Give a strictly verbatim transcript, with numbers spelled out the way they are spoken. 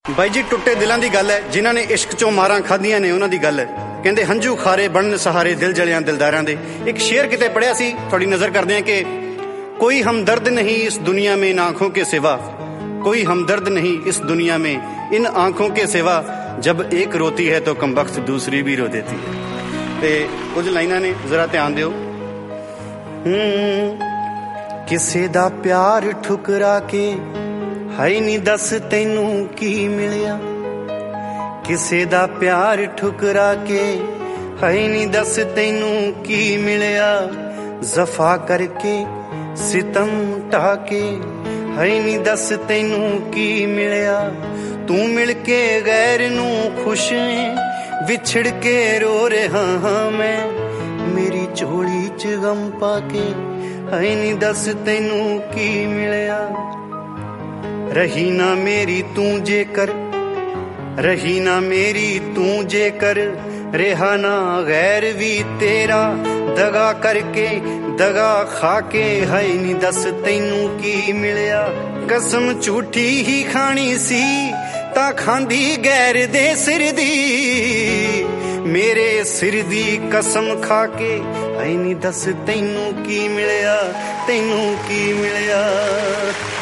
ਬਾਈ ਜੀ ਟੁੱਟੇ ਦਿਲਾਂ ਦੀ ਗੱਲ ਹੈ, ਜਿਨ੍ਹਾਂ ਨੇ ਇਸ਼ਕ ਚੋਂ ਮਾਰਾਂ ਖਾਧੀਆਂ ਨੇ ਉਹਨਾਂ ਦੀ ਗੱਲ ਹੈ। ਕਹਿੰਦੇ ਹੰਝੂ ਖਾਰੇ ਬਣਨ ਸਹਾਰੇ ਦਿਲ ਜਲਿਆਂ ਦਿਲਦਾਰਾਂ ਦੇ। ਇੱਕ ਸ਼ੇਰ ਕਿਤੇ ਪੜ੍ਹਿਆ ਸੀ, ਥੋੜੀ ਨਜ਼ਰ ਕਰਦੇ ਹਾਂ ਕਿ कोई हमदर्द नहीं इस दुनिया में इन आँखों के सिवा, कोई हमदर्द नहीं इस दुनिया में इन आँखों के सिवा, जब एक रोती है तो कमबख्त दूसरी भी रो देती है। ते कुछ लाइनां ने जरा ध्यान दिओ। किसे दा प्यार ठुकरा के हाय नी दस तैनू की मिलिया, किसे दा प्यार ठुकरा के हाय नी दस तैनू की मिलिया, जफा करके सितम ढाके है नी दस तैनू की मिलिया, तू मिल के गैर नू खुश विछड़ के रो रहा हाँ मैं, मेरी झोली च गम पाके है नी दस तैनू की मिलिया। रही ना मेरी तू जेकर, रही ना मेरी तू जेकर, रेहा ना गैर भी तेरा, दगा करके दगा खाके है नी दस तैनू की मिलिया। कसम झूठी ही खानी सी तां खांदी गैर दे सिर दी, मेरे सिर दी कसम खाके है नी दस तैनू की मिलिया, तैनू की मिलिया।